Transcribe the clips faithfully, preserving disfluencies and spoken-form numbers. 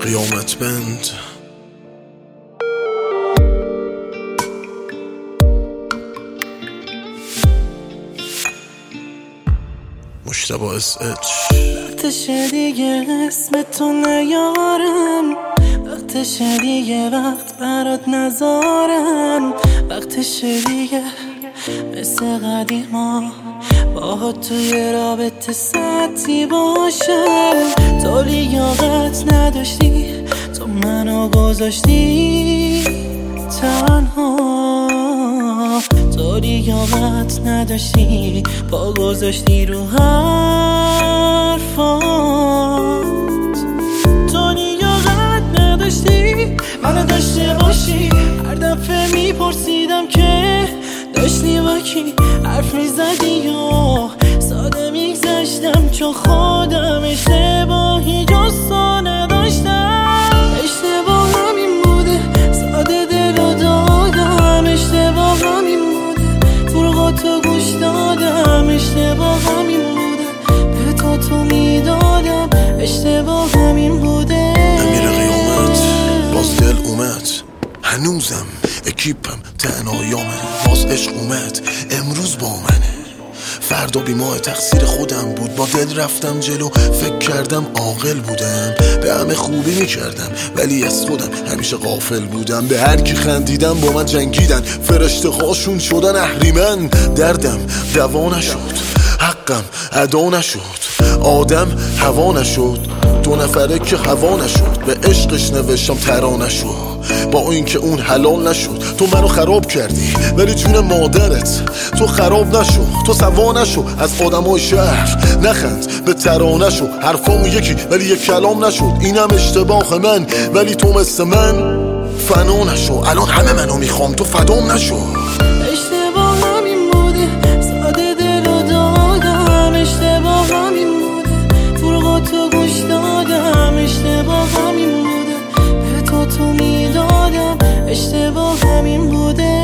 قیامت بند. مشتبه اس اچ. وقتش دیگه اسم تو نیارم، وقتش دیگه وقت برات نذارم، وقتش دیگه مثل قدیما باهات توی رابطه سطحی باشم. تو لیاقت نداشتی، تو منو گذاشتی تنها، تو لیاقت نداشتی، پا گذاشتی رو حرفات، تو لیاقت نداشتی منو داشته باشی. هر دفعه میپرسیدم که داشتی با کی حرف میزدی یا ساده میگذشتم، چون خودم اشتباهی جستا نداشتم. اشتباه همین بوده، ساده دلو دادم، اشتباه همین بوده، فروغاتو گوش دادم، اشتباه همین بوده، به تو تو میدادم، اشتباه همین بوده. امیر قیامت باز دل اومد، هنوزم اکیپم تنهایامه، باز عشق اومد امروز با منه، فردا بی ماه تقصیر خودم بود، با دل رفتم جلو، فکر کردم عاقل بودم، به همه خوبی میکردم ولی از خودم همیشه غافل بودم، به هر کی خندیدم با من جنگیدن، فرشته هاشون شدن اهریمن، دردم دوا نشد، حقم ادا نشد، آدم هوا نشد، دو نفره که هوا نشد، به عشقش نوشتم ترانه شد، با اینکه اون حلال نشد. تو منو خراب کردی ولی جون مادرت تو خراب نشو، تو سوا نشو از آدمای شهر، نخند به ترانه شو، حرفامو یکی ولی یک کلام نشد، اینم اشتباه من ولی تو مثل من فنا نشو، الان همه منو میخوام تو فدام نشو. اشتباه همین بوده، ساده دلو دادم، اشتباه همین بوده، فروغاتو گوش دادم، اشتباه همین بوده، به تو تو میدادم، اشتباه همین بوده.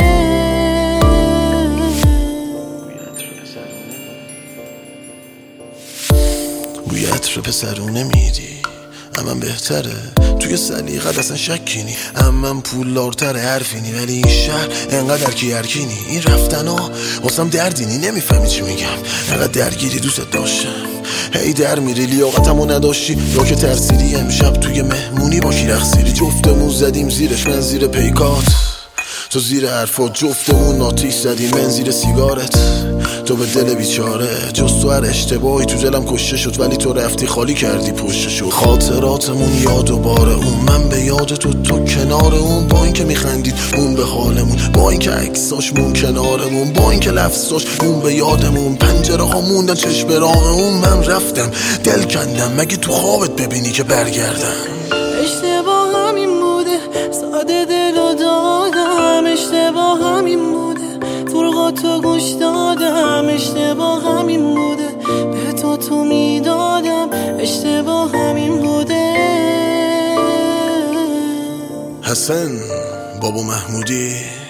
بوی عطر پسرونه میدی امم بهتره، توی سلیقت اصلا شکی نی، امم پولدارتره حرفی نی، ولی این شهر انقدر کی هرکینی، این رفتن ها واسم دردینی، نمیفهمی چی میگم، انقدر درگیری دوست داشتم هی در میری، لیاقتمو نداشتی یا که ترسیدی، امشب توی مهمونی با کی رقصیدی، جفتمون زدیم زیرش، من زیر پیکات تو زیر حرفات، جفتمون ناتیش زدیم، من زیر سیگارت تو به دل بیچاره، جز تو هر اشتباهی تو دلم کشته شد، ولی تو رفتی خالی کردی پشتشو، خاطراتمون یاد و بار اون، من به یاد تو تو کنار اون، با اینکه میخندید اون به حالمون، با اینکه عکساشمون کنارمون، با اینکه لفظاش اون به یادمون، پنجره ها موندن چشم راه اون، من رفتم دل کندم مگه تو خوابت ببینی که برگردم. اشتباه همین بوده، ساده دلو دادم، اشتباه همین بوده، فروغاتو گوش دادم، اشتباه همین بوده، به تو تو میدادم، اشتباه همین بوده. حسن بابا محمودی